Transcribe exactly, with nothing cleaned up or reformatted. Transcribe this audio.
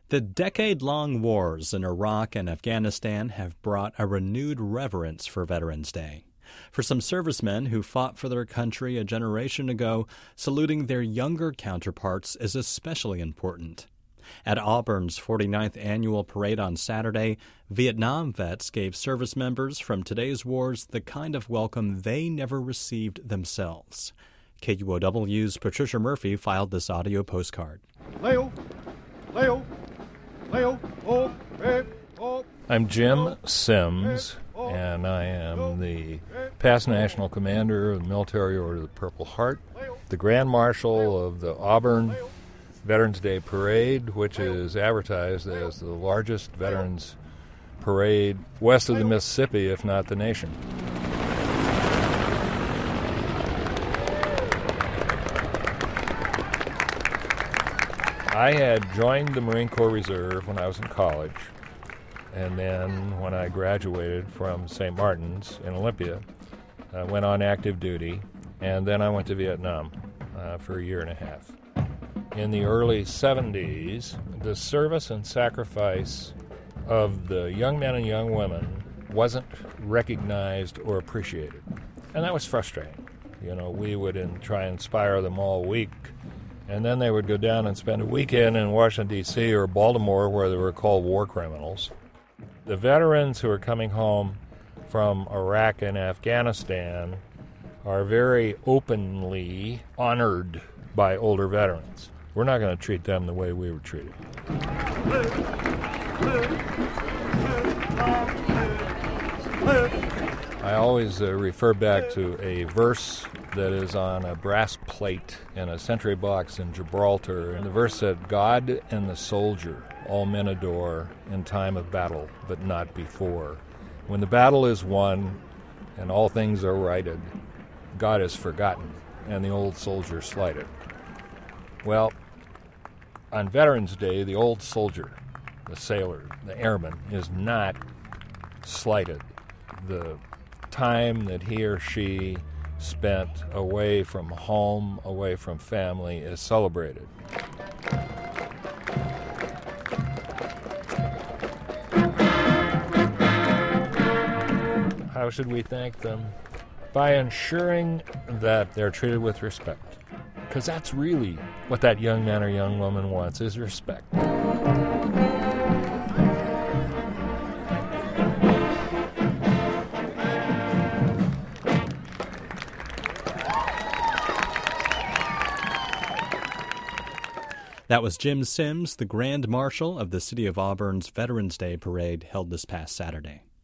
The decade-long wars in Iraq and Afghanistan have brought a renewed reverence for Veterans Day. For some servicemen who fought for their country a generation ago, saluting their younger counterparts is especially important. At Auburn's forty-ninth annual parade on Saturday, Vietnam vets gave service members from today's wars the kind of welcome they never received themselves. K U O W's Patricia Murphy filed this audio postcard. Leo, Leo, Leo, oh, hey, oh. I'm Jim Sims, and I am the past National Commander of the Military Order of the Purple Heart, the Grand Marshal of the Auburn Veterans Day Parade, which is advertised as the largest veterans parade west of the Mississippi, if not the nation. I had joined the Marine Corps Reserve when I was in college, and then when I graduated from Saint Martin's in Olympia, I went on active duty, and then I went to Vietnam uh, for a year and a half. In the early seventies, the service and sacrifice of the young men and young women wasn't recognized or appreciated, and that was frustrating. You know, we would in, try and inspire them all week, and then they would go down and spend a weekend in Washington, D C or Baltimore, where they were called war criminals. The veterans who are coming home from Iraq and Afghanistan are very openly honored by older veterans. We're not going to treat them the way we were treated. I always uh, refer back to a verse that is on a brass plate in a sentry box in Gibraltar. And the verse said, "God and the soldier all men adore in time of battle, but not before. When the battle is won and all things are righted, God is forgotten and the old soldier slighted." Well, on Veterans Day, the old soldier, the sailor, the airman, is not slighted. The time that he or she spent away from home, away from family, is celebrated. How should we thank them? By ensuring that they're treated with respect. Because that's really what that young man or young woman wants, is respect. That was Jim Sims, the Grand Marshal of the City of Auburn's Veterans Day Parade held this past Saturday.